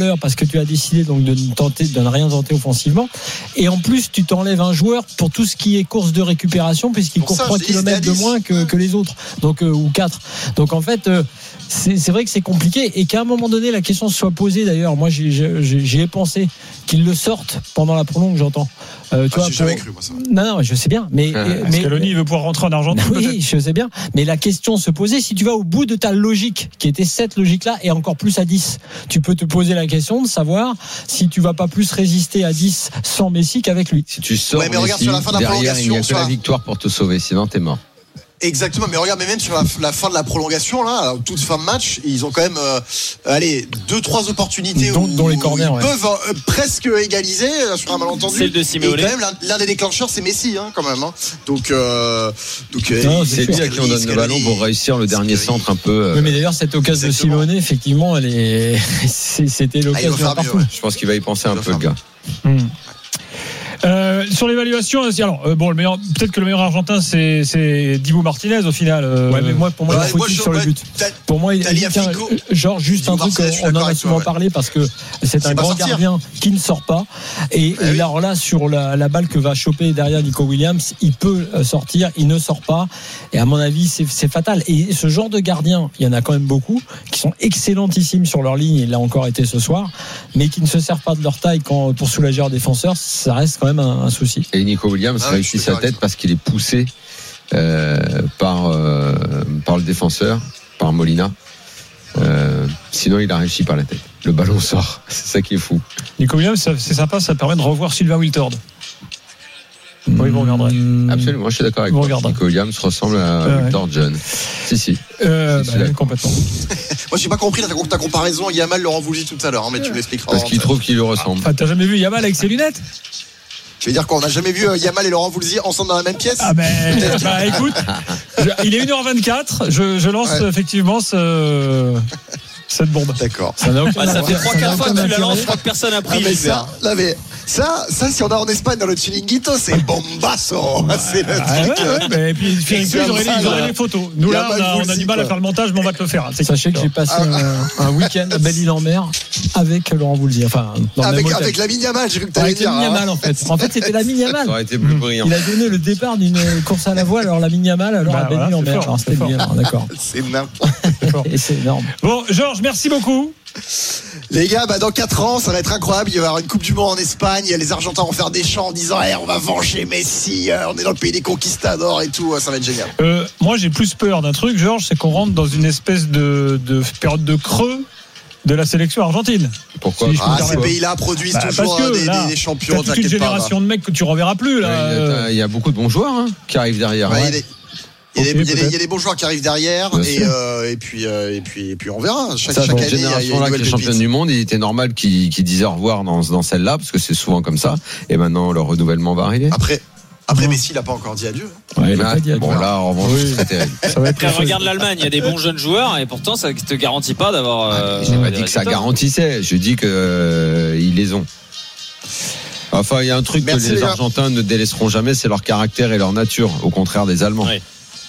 [SPEAKER 5] erreur parce que tu as décidé donc de ne tenter, de ne rien tenter offensivement. Et en plus, tu t'enlèves un joueur pour tout ce qui est course de récupération puisqu'il
[SPEAKER 1] Pour
[SPEAKER 5] court
[SPEAKER 1] ça,
[SPEAKER 5] trois
[SPEAKER 1] je dis,
[SPEAKER 5] kilomètres de
[SPEAKER 1] c'était à
[SPEAKER 5] moins que, que les autres. Donc, euh, ou quatre. Donc, en fait, euh, c'est, c'est vrai que c'est compliqué et qu'à un moment donné, la question se soit posée d'ailleurs. Moi, j'ai, j'ai, j'y ai pensé qu'ils le sortent pendant la prolongue, j'entends. Euh, tu
[SPEAKER 1] Ah,
[SPEAKER 5] vois,
[SPEAKER 1] j'ai
[SPEAKER 5] pour...
[SPEAKER 1] jamais cru, moi, ça.
[SPEAKER 5] Non, non, je sais bien. Mais,
[SPEAKER 4] Ah,
[SPEAKER 5] mais...
[SPEAKER 3] Scaloni, il veut pouvoir rentrer en Argentine.
[SPEAKER 5] Oui,
[SPEAKER 3] peut-être.
[SPEAKER 5] je sais bien. Mais la question se posait, si tu vas au bout de ta logique, qui était cette logique-là, et encore plus à dix, tu peux te poser la question de savoir si tu vas pas plus résister à dix sans Messi qu'avec lui.
[SPEAKER 4] Si tu sors
[SPEAKER 1] Ouais, mais regarde
[SPEAKER 4] Messi,
[SPEAKER 1] sur la fin de la
[SPEAKER 4] derrière, il n'y a
[SPEAKER 1] prolongation,
[SPEAKER 4] que la
[SPEAKER 1] ça-
[SPEAKER 4] victoire pour te sauver, sinon t'es mort.
[SPEAKER 1] Exactement, mais regarde, mais même sur la, la fin de la prolongation, là, toute fin de match, ils ont quand même, euh, allez, deux, trois opportunités
[SPEAKER 5] Dont-
[SPEAKER 1] où,
[SPEAKER 5] dont les corners,
[SPEAKER 1] ils
[SPEAKER 5] ouais.
[SPEAKER 1] peuvent euh, presque égaliser euh, sur un malentendu.
[SPEAKER 6] Celle de
[SPEAKER 1] Et
[SPEAKER 6] Simeone.
[SPEAKER 1] quand même, l'un, l'un des déclencheurs, c'est Messi, hein, quand même. Hein. Donc, euh, donc, euh,
[SPEAKER 5] Non,
[SPEAKER 4] C'est
[SPEAKER 5] sûr.
[SPEAKER 4] lui à qui on donne le ballon pour réussir le dernier centre un peu. euh,
[SPEAKER 5] Oui, mais d'ailleurs, cette occasion de
[SPEAKER 1] Exactement.
[SPEAKER 5] Simone, effectivement, elle est... c'est- c'était
[SPEAKER 1] Ah, il
[SPEAKER 5] l'occasion
[SPEAKER 1] va faire
[SPEAKER 5] partout.
[SPEAKER 1] mieux, ouais.
[SPEAKER 4] Je pense qu'il va y penser un
[SPEAKER 1] Il va
[SPEAKER 4] peu, le
[SPEAKER 1] faire
[SPEAKER 4] gars.
[SPEAKER 5] Hmm.
[SPEAKER 3] Euh, sur l'évaluation, alors euh, bon, le meilleur, peut-être que le meilleur argentin c'est c'est Dibu Martinez au final. euh,
[SPEAKER 5] Ouais, mais moi, pour moi,
[SPEAKER 1] Ouais,
[SPEAKER 5] il faut
[SPEAKER 1] moi,
[SPEAKER 5] qu'il
[SPEAKER 1] je-
[SPEAKER 5] sur le
[SPEAKER 1] ouais,
[SPEAKER 5] but.
[SPEAKER 1] t'as-
[SPEAKER 5] Pour moi, il
[SPEAKER 1] T'as lié à
[SPEAKER 5] tiens,
[SPEAKER 1] Fico.
[SPEAKER 5] genre juste
[SPEAKER 1] Dibu
[SPEAKER 5] un truc,
[SPEAKER 1] Martinez, je suis
[SPEAKER 5] on en
[SPEAKER 1] d'accord
[SPEAKER 5] a
[SPEAKER 1] avec
[SPEAKER 5] souvent
[SPEAKER 1] toi, ouais.
[SPEAKER 5] parlé parce que c'est un
[SPEAKER 1] pas
[SPEAKER 5] grand
[SPEAKER 1] sortir.
[SPEAKER 5] gardien qui ne sort pas. Et,
[SPEAKER 1] Ah
[SPEAKER 5] et
[SPEAKER 1] oui.
[SPEAKER 5] alors là, sur la, la balle que va choper derrière Nico Williams, il peut euh, sortir, il ne sort pas. Et à mon avis, c'est, c'est fatal. Et ce genre de gardien, il y en a quand même beaucoup qui sont excellentissimes sur leur ligne. Il l'a encore été ce soir, mais qui ne se servent pas de leur taille quand, pour soulager leurs défenseurs. Ça reste quand même un, un souci.
[SPEAKER 4] Et Nico Williams
[SPEAKER 1] Ah oui, je
[SPEAKER 4] réussit
[SPEAKER 1] suis
[SPEAKER 4] sa
[SPEAKER 1] d'accord
[SPEAKER 4] tête
[SPEAKER 1] avec toi.
[SPEAKER 4] parce qu'il est poussé euh, par, euh, par le défenseur, par Molina. Euh, sinon, il a réussi par la tête. Le ballon sort. C'est ça qui est fou.
[SPEAKER 3] Nico Williams, ça- c'est sympa, ça permet de revoir Sylvain Wiltord. Oui, vous regarderez.
[SPEAKER 5] Hmm.
[SPEAKER 4] Absolument, je suis d'accord avec
[SPEAKER 3] Vous
[SPEAKER 4] toi.
[SPEAKER 3] regarderez.
[SPEAKER 4] Nico Williams ressemble à
[SPEAKER 3] Ouais, ouais.
[SPEAKER 4] Victor John. Si, si.
[SPEAKER 3] Euh,
[SPEAKER 4] C'est
[SPEAKER 3] bah,
[SPEAKER 4] celui-là.
[SPEAKER 3] complètement.
[SPEAKER 1] Moi, j'ai pas compris ta, ta comparaison Yamal Laurent Voulzy tout à l'heure, hein, mais tu m'expliqueras.
[SPEAKER 4] Parce qu'il trouve qu'il lui ressemble.
[SPEAKER 3] Enfin, t'as jamais vu Yamal avec ses lunettes?
[SPEAKER 1] Je veux dire qu'on n'a jamais vu euh, Yamal et Laurent Voulzy ensemble dans la même pièce.
[SPEAKER 3] Ah ben, bah écoute, je- il est une heure vingt-quatre, je, je lance
[SPEAKER 1] Ouais.
[SPEAKER 3] effectivement ce, cette bombe.
[SPEAKER 1] D'accord.
[SPEAKER 5] Ça n'a aucun
[SPEAKER 6] Ah, ça fait
[SPEAKER 5] intérêt.
[SPEAKER 6] trois
[SPEAKER 5] n'a
[SPEAKER 6] quatre fois
[SPEAKER 5] aucun
[SPEAKER 6] que tu la
[SPEAKER 5] intérêt.
[SPEAKER 6] lances, je crois que personne n'a
[SPEAKER 1] Ah,
[SPEAKER 6] pris.
[SPEAKER 1] mais
[SPEAKER 6] Gilbert.
[SPEAKER 1] ça, là, mais ça, ça, si on a en Espagne dans le Chiringuito, c'est bombasso. C'est le
[SPEAKER 3] Ah ouais,
[SPEAKER 1] truc. euh,
[SPEAKER 3] ouais, mais et puis Féric,
[SPEAKER 1] c'est
[SPEAKER 3] ils auraient,
[SPEAKER 1] ça,
[SPEAKER 3] ils auraient
[SPEAKER 1] là.
[SPEAKER 3] les photos. Nous là, on
[SPEAKER 1] Yamal
[SPEAKER 3] a, on a
[SPEAKER 1] Voulzy,
[SPEAKER 3] du mal à
[SPEAKER 1] quoi.
[SPEAKER 3] faire le montage, mais on va te le faire. C'est
[SPEAKER 5] Sachez que j'ai passé un, un week-end à Belle-Île-en-Mer avec Laurent Voulzy. Enfin, dans le
[SPEAKER 1] Avec,
[SPEAKER 5] même hôtel.
[SPEAKER 1] avec la Yamal, j'ai cru que t'allais
[SPEAKER 5] Avec
[SPEAKER 1] dire.
[SPEAKER 5] la
[SPEAKER 1] hein.
[SPEAKER 5] Yamal en fait. En fait, c'était la Yamal.
[SPEAKER 4] Ça aurait été plus brillant.
[SPEAKER 5] Il a donné le départ d'une course à la voile, alors la Yamal, alors
[SPEAKER 3] Bah
[SPEAKER 5] à
[SPEAKER 3] voilà,
[SPEAKER 5] Belle-Île-en-Mer.
[SPEAKER 3] c'est fort,
[SPEAKER 5] Alors
[SPEAKER 3] c'est
[SPEAKER 5] c'était
[SPEAKER 3] fort.
[SPEAKER 5] bien, alors, d'accord.
[SPEAKER 1] C'est n'importe.
[SPEAKER 5] Et c'est énorme.
[SPEAKER 3] Bon, Georges, merci beaucoup.
[SPEAKER 1] Les gars, bah, dans quatre ans, ça va être incroyable. Il va y avoir une Coupe du Monde en Espagne. Les Argentins vont faire des chants en disant hey, on va venger Messi. euh, On est dans le pays des conquistadors et tout. Ça va être génial.
[SPEAKER 3] Euh, moi, j'ai plus peur d'un truc, Georges, c'est qu'on rentre dans une espèce de, de période de creux de la sélection argentine.
[SPEAKER 4] Pourquoi
[SPEAKER 3] Si je peux me
[SPEAKER 1] Ah,
[SPEAKER 3] permettre.
[SPEAKER 1] ces pays-là produisent
[SPEAKER 3] Bah,
[SPEAKER 1] toujours
[SPEAKER 3] parce que,
[SPEAKER 1] des,
[SPEAKER 3] là,
[SPEAKER 1] des, des champions.
[SPEAKER 3] T'as toute une
[SPEAKER 1] T'inquiète pas.
[SPEAKER 3] génération de mecs que tu reverras plus là.
[SPEAKER 4] Il y a-
[SPEAKER 3] euh,
[SPEAKER 4] Il y a beaucoup de bons joueurs hein, qui arrivent derrière.
[SPEAKER 1] Ouais,
[SPEAKER 4] Ouais.
[SPEAKER 1] il y a des- Il y, a
[SPEAKER 3] Ok,
[SPEAKER 1] des, il, y a des,
[SPEAKER 3] peut-être.
[SPEAKER 1] il y a des bons joueurs qui arrivent derrière
[SPEAKER 4] Bien
[SPEAKER 1] et,
[SPEAKER 4] sûr.
[SPEAKER 1] euh, et, puis, euh, et, puis, et puis on verra. Chaque,
[SPEAKER 4] Ça,
[SPEAKER 1] chaque
[SPEAKER 4] cette
[SPEAKER 1] année, il y a- il y a une
[SPEAKER 4] génération-là qui
[SPEAKER 1] nouvelle
[SPEAKER 4] est championne
[SPEAKER 1] pépite.
[SPEAKER 4] du monde, il était normal qu'ils qu'ils disaient au revoir dans, dans celle-là, parce que c'est souvent comme ça. Et maintenant, le renouvellement va arriver.
[SPEAKER 1] Après, après
[SPEAKER 5] Non.
[SPEAKER 1] Messi, il n'a pas encore dit adieu.
[SPEAKER 5] Ouais, il a
[SPEAKER 4] Ah,
[SPEAKER 5] pas dit adieu.
[SPEAKER 4] bon, là, en revanche,
[SPEAKER 5] Oui.
[SPEAKER 4] c'est très terrible.
[SPEAKER 5] Ça va être
[SPEAKER 6] Après,
[SPEAKER 5] quelque chose.
[SPEAKER 6] regarde l'Allemagne, il y a des bons jeunes joueurs et pourtant ça ne te garantit pas d'avoir. euh,
[SPEAKER 4] J'ai pas
[SPEAKER 6] des
[SPEAKER 4] dit que ça
[SPEAKER 6] résultats.
[SPEAKER 4] garantissait. Je dis que euh, ils les ont. Enfin, il y a un truc
[SPEAKER 1] Merci,
[SPEAKER 4] que les
[SPEAKER 1] les gars.
[SPEAKER 4] Argentins ne délaisseront jamais, c'est leur caractère et leur nature, au contraire des Allemands.
[SPEAKER 6] Ouais.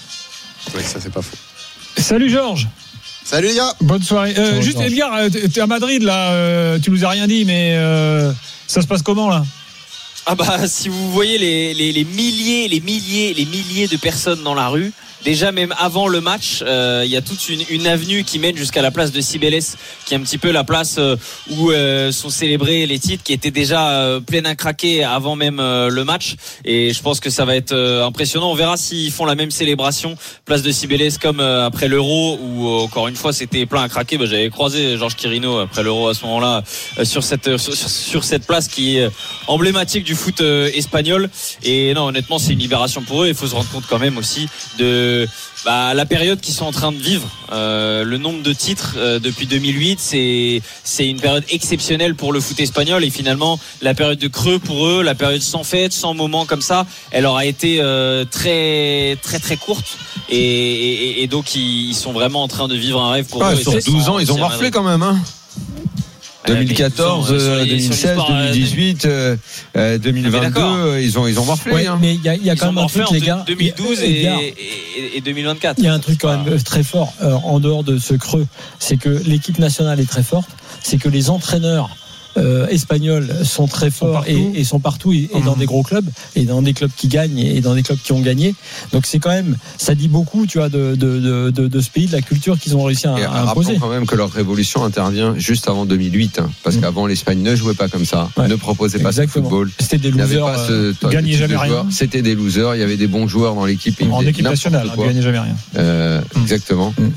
[SPEAKER 1] Oui, ça, c'est pas faux.
[SPEAKER 3] Salut Georges.
[SPEAKER 1] Salut les gars.
[SPEAKER 3] Bonne soirée. Euh,
[SPEAKER 5] Ciao,
[SPEAKER 3] juste
[SPEAKER 5] Georges.
[SPEAKER 3] Edgar, euh, t'es à Madrid là, euh, tu nous as rien dit, mais euh, ça se passe comment là?
[SPEAKER 6] Ah bah si vous voyez les, les, les milliers, les milliers, les milliers de personnes dans la rue. Déjà même avant le match, euh, il y a toute une, une avenue qui mène jusqu'à la place de Cibeles, qui est un petit peu la place euh, où euh, sont célébrés les titres, qui était déjà euh, pleine à craquer avant même euh, le match. Et je pense que ça va être euh, impressionnant. On verra s'ils font la même célébration place de Cibeles comme euh, après l'Euro, où euh, encore une fois c'était plein à craquer. Bah, j'avais croisé Georges Quirino après l'Euro à ce moment-là euh, sur cette euh, sur, sur cette place qui est emblématique du foot euh, espagnol. Et non, honnêtement, c'est une libération pour eux. Il faut se rendre compte quand même aussi de bah, la période qu'ils sont en train de vivre. Euh, le nombre de titres euh, depuis deux mille huit, c'est c'est une période exceptionnelle pour le foot espagnol. Et finalement, la période de creux pour eux, la période sans fête, sans moment comme ça, elle aura été euh, très très très courte. Et, et, et donc ils, ils sont vraiment en train de vivre un rêve pour
[SPEAKER 4] Ah,
[SPEAKER 6] eux.
[SPEAKER 4] sur
[SPEAKER 6] Et ça
[SPEAKER 4] douze
[SPEAKER 6] sent
[SPEAKER 4] ans, ils ont
[SPEAKER 6] aussi à
[SPEAKER 4] morflé
[SPEAKER 6] Madrid.
[SPEAKER 4] quand même. Hein. deux mille quatorze,
[SPEAKER 6] Sur- sur les-
[SPEAKER 4] deux mille seize,
[SPEAKER 6] sur l'histoire,
[SPEAKER 4] deux mille dix-huit, euh, euh, deux mille vingt-deux, euh, ils ont, ils ont morflé.
[SPEAKER 5] Ouais,
[SPEAKER 4] hein.
[SPEAKER 5] mais il y a, il y a
[SPEAKER 6] Ils
[SPEAKER 5] quand
[SPEAKER 6] ont
[SPEAKER 5] même un
[SPEAKER 6] morflé
[SPEAKER 5] truc,
[SPEAKER 6] en
[SPEAKER 5] les gars.
[SPEAKER 6] deux mille douze
[SPEAKER 5] il y
[SPEAKER 6] et,
[SPEAKER 5] a-
[SPEAKER 6] et, et deux mille vingt-quatre.
[SPEAKER 5] Il y a un truc quand même très fort euh, en dehors de ce creux, c'est que l'équipe nationale est très forte, c'est que les entraîneurs euh, espagnols sont très forts et, et sont partout et, et dans des gros clubs et dans des clubs qui gagnent et dans des clubs qui ont gagné. Donc c'est quand même, ça dit beaucoup, tu vois, de, de, de, de, de ce pays, de la culture qu'ils ont réussi à,
[SPEAKER 4] Et
[SPEAKER 5] à
[SPEAKER 4] rappelons
[SPEAKER 5] imposer.
[SPEAKER 4] quand même que leur révolution intervient juste avant deux mille huit, hein, parce
[SPEAKER 5] Mm.
[SPEAKER 4] qu'avant l'Espagne ne jouait pas comme ça,
[SPEAKER 5] Ouais.
[SPEAKER 4] ne proposait pas
[SPEAKER 5] Exactement.
[SPEAKER 4] ce football.
[SPEAKER 5] C'était des
[SPEAKER 4] Il n'y avait
[SPEAKER 5] losers.
[SPEAKER 4] pas
[SPEAKER 5] euh,
[SPEAKER 4] ce
[SPEAKER 3] gagnaient
[SPEAKER 4] type de
[SPEAKER 3] jamais rien.
[SPEAKER 4] joueurs. C'était des losers. Il y avait des bons joueurs dans l'équipe. et ils
[SPEAKER 3] En
[SPEAKER 4] faisaient
[SPEAKER 3] équipe
[SPEAKER 4] n'importe
[SPEAKER 3] nationale,
[SPEAKER 4] quoi.
[SPEAKER 3] ne gagnait jamais rien.
[SPEAKER 4] Euh,
[SPEAKER 3] Mm.
[SPEAKER 4] Exactement.
[SPEAKER 5] Mm.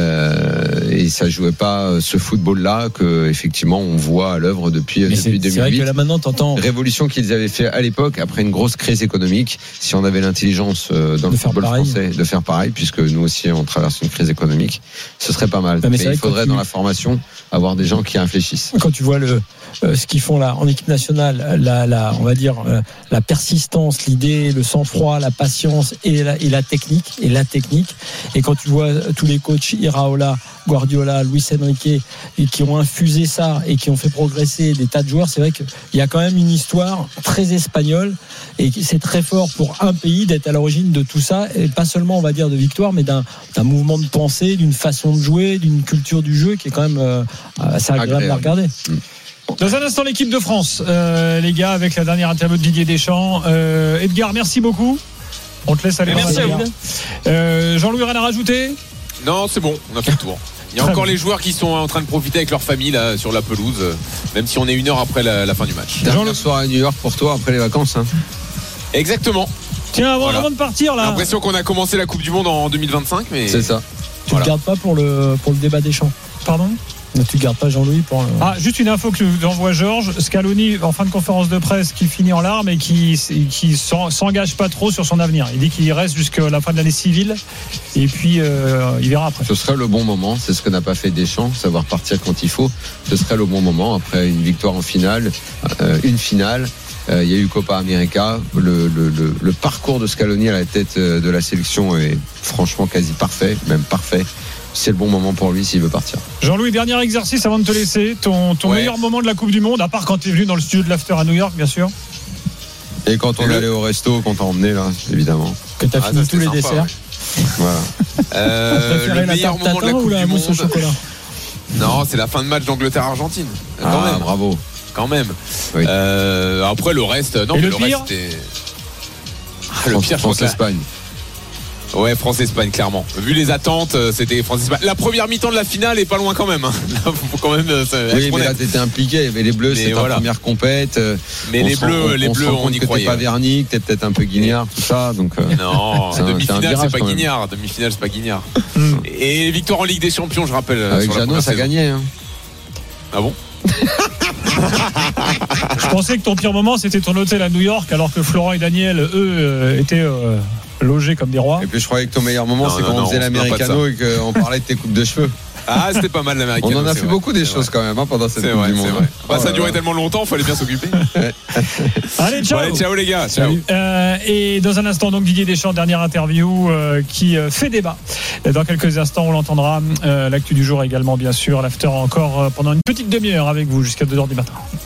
[SPEAKER 4] Euh, et ça jouait pas ce football-là que effectivement on voit à l'œuvre depuis,
[SPEAKER 5] mais
[SPEAKER 4] depuis
[SPEAKER 5] c'est, c'est vrai
[SPEAKER 4] deux mille huit.
[SPEAKER 5] que là maintenant t'entends
[SPEAKER 4] Révolution qu'ils avaient fait à l'époque après une grosse crise économique. Si on avait l'intelligence euh, dans
[SPEAKER 5] De
[SPEAKER 4] le
[SPEAKER 5] faire
[SPEAKER 4] football
[SPEAKER 5] pareil.
[SPEAKER 4] français de faire pareil, puisque nous aussi on traverse une crise économique, ce serait pas mal.
[SPEAKER 5] Non, mais
[SPEAKER 4] mais
[SPEAKER 5] c'est vrai
[SPEAKER 4] il
[SPEAKER 5] que quand
[SPEAKER 4] faudrait
[SPEAKER 5] tu-
[SPEAKER 4] dans la formation avoir des gens qui réfléchissent.
[SPEAKER 5] quand tu vois le euh, ce qu'ils font là en équipe nationale, la, la on va dire euh, la persistance, l'idée, le sang-froid, la patience et la, et la technique et la technique. Et quand tu vois tous les coachs Iraola, Guardiola, Luis Enrique et qui ont infusé ça et qui ont fait progresser des tas de joueurs, c'est vrai qu'il y a quand même une histoire très espagnole et c'est très fort pour un pays d'être à l'origine de tout ça et pas seulement on va dire de victoire mais d'un, d'un mouvement de pensée, d'une façon de jouer, d'une culture du jeu qui est quand même euh, assez agréable,
[SPEAKER 4] Agréable.
[SPEAKER 5] à regarder.
[SPEAKER 3] Dans un instant, l'équipe de France, euh, les gars, avec la dernière interview de Didier Deschamps. Euh, Edgar, merci beaucoup. On te laisse aller.
[SPEAKER 6] Merci
[SPEAKER 3] dans la
[SPEAKER 6] à vous.
[SPEAKER 3] bagarre. Euh, Jean-Louis, rien à rajouter?
[SPEAKER 7] Non, c'est bon, on a fait le tour. Il y a
[SPEAKER 3] Très
[SPEAKER 7] encore
[SPEAKER 3] bien.
[SPEAKER 7] les joueurs qui sont en train de profiter avec leur famille là, sur la pelouse, euh, même si on est une heure après la, la fin du match.
[SPEAKER 4] Dernière soirée à New York pour toi après les vacances. Hein.
[SPEAKER 7] Exactement.
[SPEAKER 3] Tiens, avant,
[SPEAKER 7] Voilà.
[SPEAKER 3] avant de partir,
[SPEAKER 7] J'ai
[SPEAKER 3] là.
[SPEAKER 7] l'impression qu'on a commencé la Coupe du Monde en deux mille vingt-cinq, mais
[SPEAKER 4] C'est ça.
[SPEAKER 5] Tu
[SPEAKER 7] Voilà.
[SPEAKER 5] ne gardes pas pour le, pour le débat des champs.
[SPEAKER 3] Pardon?
[SPEAKER 5] Non, tu ne gardes pas Jean-Louis pour le...
[SPEAKER 3] Ah, juste une info que nous envoie Georges. Scaloni, en fin de conférence de presse, qui finit en larmes et qui, qui s'en- s'engage pas trop sur son avenir. Il dit qu'il reste jusqu'à la fin de l'année civile et puis euh, il verra après.
[SPEAKER 4] Ce serait le bon moment. C'est ce que n'a pas fait Deschamps, savoir partir quand il faut. Ce serait le bon moment après une victoire en finale, euh, une finale. Euh, il y a eu Copa América. Le, le, le, le parcours de Scaloni à la tête euh, de la sélection est franchement quasi parfait, même parfait. C'est le bon moment pour lui s'il veut partir.
[SPEAKER 3] Jean-Louis, dernier exercice avant de te laisser. Ton, ton
[SPEAKER 7] Ouais.
[SPEAKER 3] meilleur moment de la Coupe du Monde, à part quand tu es venu dans le studio de l'After à New York, bien sûr.
[SPEAKER 4] Et quand on
[SPEAKER 7] Et le-
[SPEAKER 4] allait au resto, quand on emmenait là, évidemment.
[SPEAKER 5] que tu as
[SPEAKER 7] Ah,
[SPEAKER 5] fini
[SPEAKER 7] ça,
[SPEAKER 5] tous les
[SPEAKER 7] c'était sympa,
[SPEAKER 5] desserts.
[SPEAKER 7] ouais.
[SPEAKER 4] Voilà.
[SPEAKER 7] Euh,
[SPEAKER 5] Préféré
[SPEAKER 7] le
[SPEAKER 5] la
[SPEAKER 7] meilleur
[SPEAKER 5] tarte
[SPEAKER 7] moment de la
[SPEAKER 5] tatin ou
[SPEAKER 7] Coupe
[SPEAKER 5] la
[SPEAKER 7] du
[SPEAKER 5] mousse au
[SPEAKER 7] Monde.
[SPEAKER 5] chocolat?
[SPEAKER 7] Non, c'est la fin de match d'Angleterre-Argentine. Quand
[SPEAKER 4] Ah,
[SPEAKER 7] même.
[SPEAKER 4] bravo.
[SPEAKER 7] Quand même.
[SPEAKER 4] Oui.
[SPEAKER 7] Euh, après le reste, non,
[SPEAKER 3] Et
[SPEAKER 7] mais
[SPEAKER 3] le
[SPEAKER 7] le,
[SPEAKER 3] pire
[SPEAKER 7] reste c'était. Ah, le pire, je pense que-
[SPEAKER 4] France-Espagne.
[SPEAKER 7] Ouais, France-Espagne, clairement. Vu les attentes, euh, c'était France-Espagne. La première mi-temps de la finale est pas loin quand même. Hein. Là, faut quand même. euh, ça-
[SPEAKER 4] Oui,
[SPEAKER 7] être
[SPEAKER 4] mais là,
[SPEAKER 7] honnête.
[SPEAKER 4] t'étais impliqué. Mais les Bleus,
[SPEAKER 7] Mais
[SPEAKER 4] c'est ta
[SPEAKER 7] voilà.
[SPEAKER 4] première compète. euh,
[SPEAKER 7] Mais
[SPEAKER 4] on
[SPEAKER 7] les
[SPEAKER 4] se
[SPEAKER 7] Bleus,
[SPEAKER 4] rend-
[SPEAKER 7] les
[SPEAKER 4] on se
[SPEAKER 7] Bleus,
[SPEAKER 4] rend
[SPEAKER 7] on
[SPEAKER 4] compte
[SPEAKER 7] y
[SPEAKER 4] que t'es
[SPEAKER 7] croyait.
[SPEAKER 4] pas Vernier, que t'es peut-être un peu Guignard, tout ça. Donc, euh,
[SPEAKER 7] Non,
[SPEAKER 4] C'est un- c'est un
[SPEAKER 7] demi-finale,
[SPEAKER 4] virage,
[SPEAKER 7] c'est pas
[SPEAKER 4] quand même.
[SPEAKER 7] Guignard. Demi-finale, c'est pas Guignard. Et victoire en Ligue des Champions, je rappelle. euh,
[SPEAKER 4] avec
[SPEAKER 7] sur la
[SPEAKER 4] Jeannot,
[SPEAKER 7] première
[SPEAKER 4] ça
[SPEAKER 7] saison.
[SPEAKER 4] gagnait. Hein.
[SPEAKER 7] Ah bon?
[SPEAKER 3] Je pensais que ton pire moment, c'était ton hôtel à New York, alors que Florent et Daniel, eux, euh, étaient euh, logés comme des rois.
[SPEAKER 4] Et puis je croyais que ton meilleur moment,
[SPEAKER 7] Non,
[SPEAKER 4] c'est
[SPEAKER 7] non,
[SPEAKER 4] quand
[SPEAKER 7] non,
[SPEAKER 4] on faisait
[SPEAKER 7] on se plaint pas de
[SPEAKER 4] l'américano et qu'on parlait de tes coupes de cheveux.
[SPEAKER 7] Ah, c'était pas mal l'américain.
[SPEAKER 4] On en a
[SPEAKER 7] c'est
[SPEAKER 4] fait
[SPEAKER 7] vrai.
[SPEAKER 4] beaucoup des
[SPEAKER 7] C'est
[SPEAKER 4] choses
[SPEAKER 7] vrai.
[SPEAKER 4] quand même hein, pendant cette
[SPEAKER 7] C'est
[SPEAKER 4] Coupe
[SPEAKER 7] vrai,
[SPEAKER 4] du
[SPEAKER 7] c'est
[SPEAKER 4] Monde.
[SPEAKER 7] vrai. Bah,
[SPEAKER 4] Oh
[SPEAKER 7] ça a
[SPEAKER 4] là
[SPEAKER 7] duré
[SPEAKER 4] là.
[SPEAKER 7] tellement longtemps, il fallait bien s'occuper.
[SPEAKER 3] Allez, ciao.
[SPEAKER 7] Bon, allez, ciao les gars. Ciao.
[SPEAKER 3] Euh, et dans un instant, donc Didier Deschamps, dernière interview euh, qui euh, fait débat. Dans quelques instants, on l'entendra. Euh, L'actu du jour également, bien sûr. L'after encore euh, pendant une petite demi-heure avec vous jusqu'à deux heures du matin.